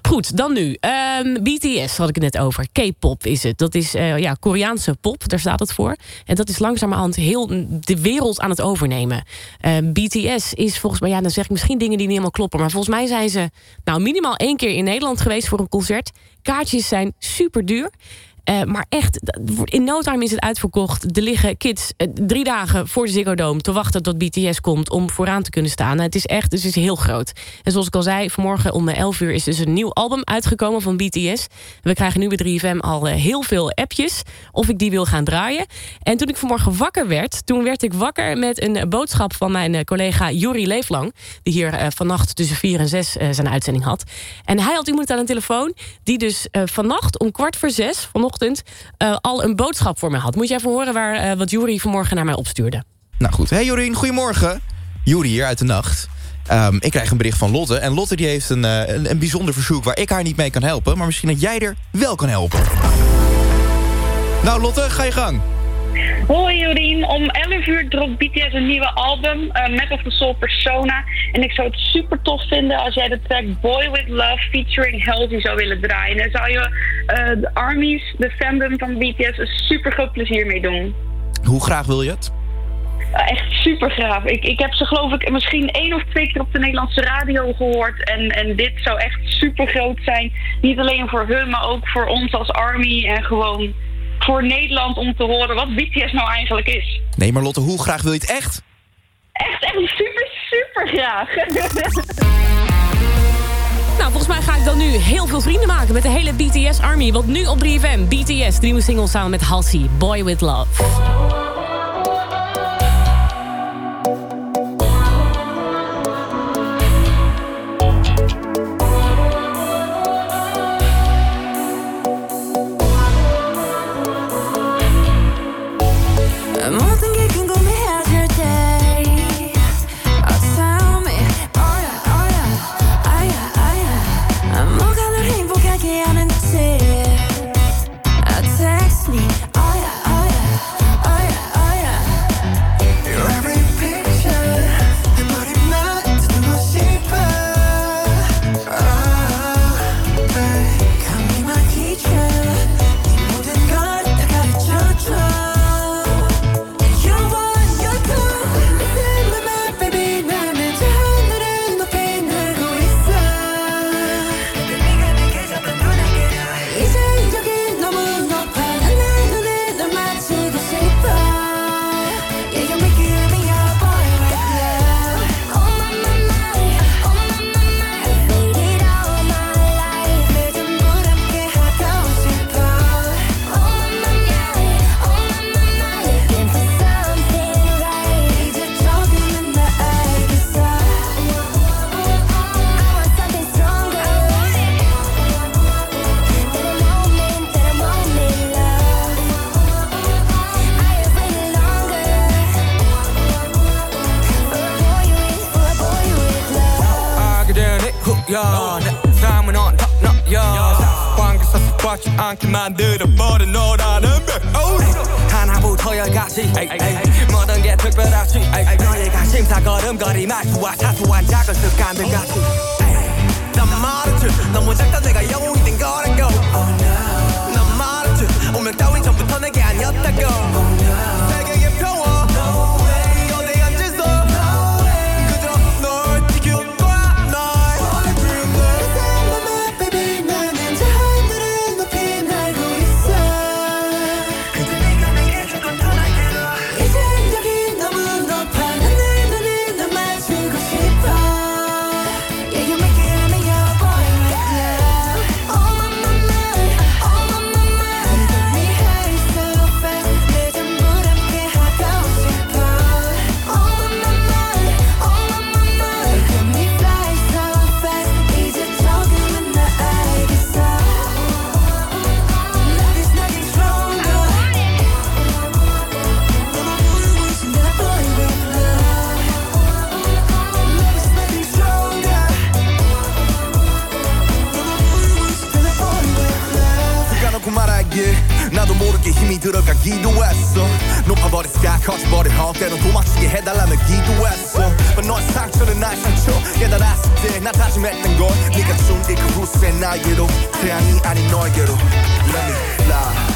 Goed, dan nu. BTS had ik het net over. K-pop is het. Dat is Koreaanse pop, daar staat het voor. En dat is langzamerhand heel de wereld aan het overnemen. BTS is volgens mij, dan zeg ik misschien dingen die niet helemaal kloppen, maar volgens mij zijn ze minimaal 1 keer in Nederland geweest voor een concert. Kaartjes zijn super duur. Maar echt, in no time is het uitverkocht. Er liggen kids 3 dagen voor de Ziggo Dome te wachten tot BTS komt om vooraan te kunnen staan. Het is heel groot. En zoals ik al zei, vanmorgen om 11 uur is dus een nieuw album uitgekomen van BTS. We krijgen nu bij 3FM al heel veel appjes of ik die wil gaan draaien. En toen ik vanmorgen wakker werd, werd ik wakker met een boodschap van mijn collega Juri Leeflang, die hier vannacht tussen 4 en 6 zijn uitzending had. En hij had iemand aan de telefoon die dus vannacht om 5:45 vanochtend al een boodschap voor mij had. Moet je even horen wat Juri vanmorgen naar mij opstuurde. Nou goed. Hey Jorien, goedemorgen. Juri hier uit de nacht. Ik krijg een bericht van Lotte. En Lotte die heeft een bijzonder verzoek waar ik haar niet mee kan helpen. Maar misschien dat jij er wel kan helpen. Nou Lotte, ga je gang. Hoi Jorien, om 11 uur dropt BTS een nieuwe album, Map of the Soul Persona. En ik zou het super tof vinden als jij de track Boy With Love featuring Halsey zou willen draaien. En daar zou je de armies, de fandom van BTS een super groot plezier mee doen. Hoe graag wil je het? Echt super graag. Ik heb ze geloof ik misschien 1 of 2 keer op de Nederlandse radio gehoord. En dit zou echt super groot zijn. Niet alleen voor hun, maar ook voor ons als army en gewoon voor Nederland om te horen wat BTS nou eigenlijk is. Nee, maar Lotte, hoe graag wil je het echt? Echt super graag. Nou, volgens mij ga ik dan nu heel veel vrienden maken met de hele BTS Army. Want nu op 3FM, BTS, de nieuwe single samen met Halsey, Boy With Love. 않게 만들어버린 너라는 하나부터 열까지 모든 게 특별하지 너의 관심사 걸음걸이 말투와 사소한 작은 습관들까지 난 말했지 너무 작다 내가 영웅이 된 거라고 난 말했지 운명 따윈 전부터 내게 아니었다고 세계의 평화 어디 앉아서 그저 널 지켜봐 날 baby 나는 저 하늘을 높이 날고 있어 근데 네가 내게 준 건 더 날개로 이젠 여기 너무 높아 난 내 눈을 널 맞추고 싶어 Yeah you make it your boy with love Oh my Take me high so fast 내 전부 함께 하고 싶어 Oh my Take me fly so fast 이제 조금은 나 알겠어 Love is nothing stronger 내 boy with love Love is nothing stronger 내 boy with love 까놓고 말하기에 나도 모르게 힘이 들어가기도 했어 높아버린 sky 커져버린 헛 때론 도망치게 해달라며 기도했어 But 너의 상처는 나의 상처 깨달았을 때 나 다짐했던 걸 네가 준 그 후세 나에게로 태양이 아닌 너에게로 Let me fly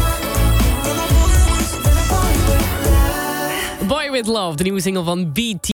Boy With Love, de nieuwe single van BT.